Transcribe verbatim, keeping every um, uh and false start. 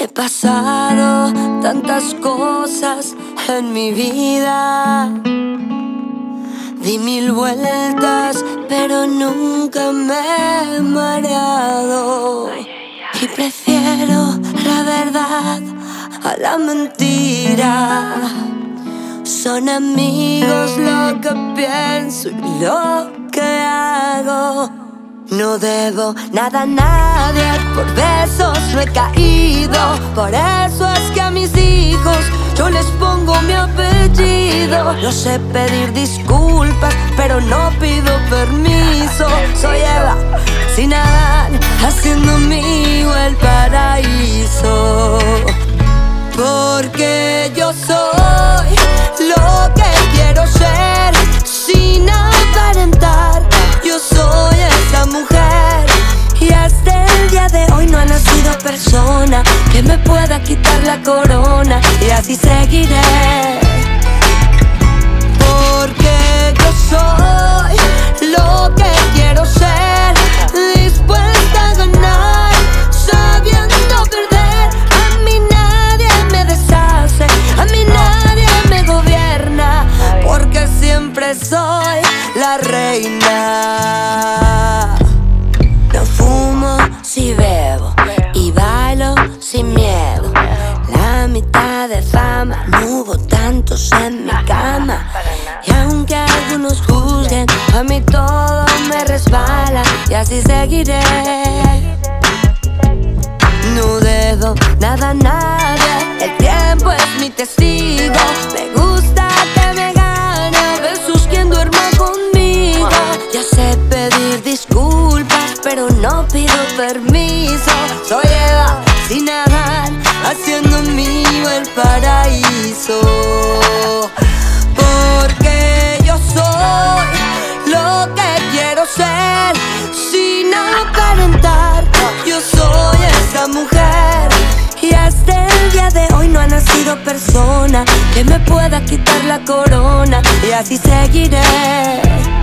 He pasado tantas cosas en mi vida, di mil vueltas, pero nunca me he mareado. Y prefiero la verdad a la mentira. Son amigos lo que pienso y lo que hago. No debo nada a nadie, por besos no he caído. Por eso es que a mis hijos yo les pongo mi apellido. No sé pedir disculpas, pero no pido permiso. Soy Eva, sin Adán, haciendo mío el paraíso. Porque yo soy lo que quiero ser, sin aparentar. Yo soy esa mujer, y hasta el día de hoy no ha nacido persona que me pueda quitar la corona, y así seguiré. Porque yo soy lo que quiero ser, dispuesta a ganar, sabiendo perder. A mí nadie me deshace, a mí nadie me gobierna, porque siempre soy la reina. No fumo si bebo y bailo sin miedo. La mitad de fama, no hubo tantos en mi cama. Y aunque algunos juzguen, a mí todo me resbala, y así seguiré. No debo nada a nadie, el tiempo es mi testigo. Me gusta que me gane a besos quien duerma conmigo. Ya sé pedir disculpas, pero no pido permiso. Soy Eva, sin Adán, haciendo mío el paraíso. Porque yo soy lo que quiero ser, sin aparentar. Yo soy esa mujer, y hasta el día de hoy no ha nacido persona que me pueda quitar la corona, y así seguiré.